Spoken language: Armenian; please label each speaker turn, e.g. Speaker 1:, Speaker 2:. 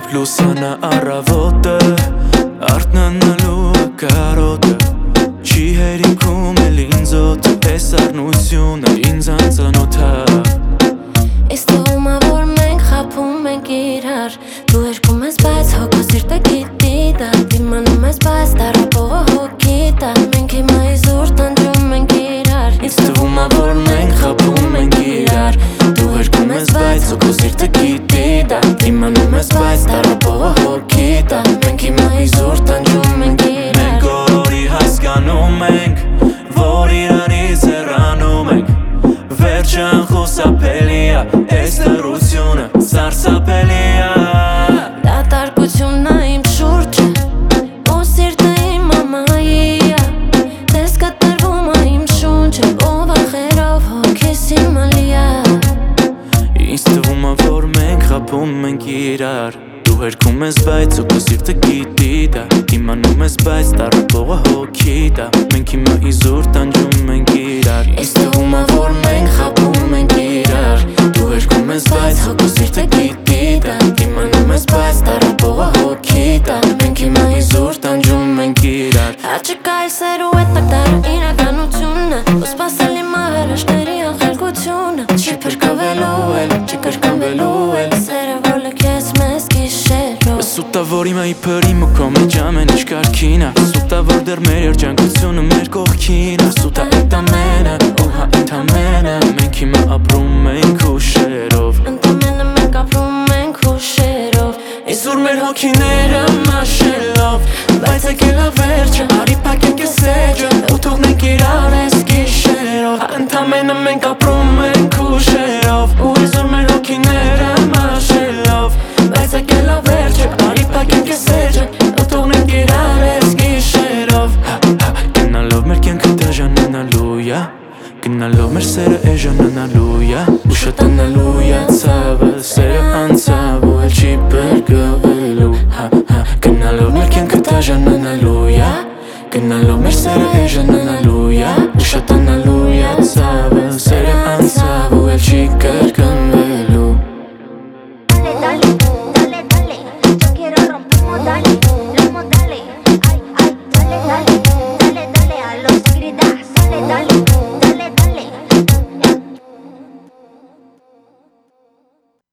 Speaker 1: լուսանը առավոտը արթնանալու կարոտը չի հերիքում էլ ինձ օդը պես առնությունը ինձ անծանոթա
Speaker 2: Ես թվում է որ մենք խաբում ենք իրար Դու երգում ես բայց հոգու սիրտը գիտի դա Դիմանում ես բայց տարապողը հոգի դա Մենք հիմա իզուր տանջում ենք իրար
Speaker 1: Ինձ թվում է որ մենք խաբում ենք իրար Դու երգում ես բայց հոգու սիրտը գիտի դա Դիմանում ես բայց տարապողը հոգի դա Մենք հիմա իզուր տանջում ենք իրար Մենք օրորի հասկանում ենք որ իրանից հեռանում ենք Վերջը անխուսափելի է Այս լռությունը սարսափելի է
Speaker 2: Դատարկությունն է իմ շուրջը Ու սիրտը իմ մամայի է Տես կտրվում է իմ շունչը Ով ախերով հոգիս իմ ալիա
Speaker 1: Ինձ թվում է որ մենք խաբում ենք իրար Դու երգում ես բայց ու սիրտը գիտի դա Դիմանում ես բայց տարապողը հոգի դա Մենք հիմա իզուր տանջում ենք իրար Ինձ թվում է որ մենք խաբում ենք իրար Դու երգում ես բայց ու սիրտը գիտի դա Դիմանում ես բայց տարապողը հոգի դա Մենք հիմա իզուր տանջում ենք իրար
Speaker 2: Աչիկա է սերու է տակտար իրականությունը Ու սպասելի մահերաշների անխելքությունը
Speaker 1: Չի փրկվելու էլ, չի կրկնվելու էլ
Speaker 2: Սերը որ լքես մեզ գիշերով
Speaker 1: Սուտա որ իմա իպրիմ ու քո մեջ ամեն ինչ կարգին է Սուտա որ դեռ մեր երջանկությունը մեր կողքին է Սուտա այդ ամենը, ու հա ընդամենը Մենք հիմա ապրում ենք հուշերով
Speaker 2: Ընդամենը մենք ապրում ենք հուշերով
Speaker 1: Իզուր մեր հոգիները մաշելով Բայց եկել է վերջը, արի պակենք ես էջը Ու թողնենք իրար ես գիշերով Ընդամենը մենք ապրում ենք հուշերով Ու իզուր մեր հոգիները մաշելով Բայց եկել է վերջը, արի պակենք ես էջը Ու թողնենք իրար ես գիշերով Գնալով մեր կյանքը դաժանանալու է Գնալով մեր սերը էժանանալու է Ու շատանալու է ցավը, սերը անցավ ու էլ չի բրգվելու Գնալով մեր կյանքը դաժանանալու է Գնալով մեր սերը էժանանալու է Ու շատանալու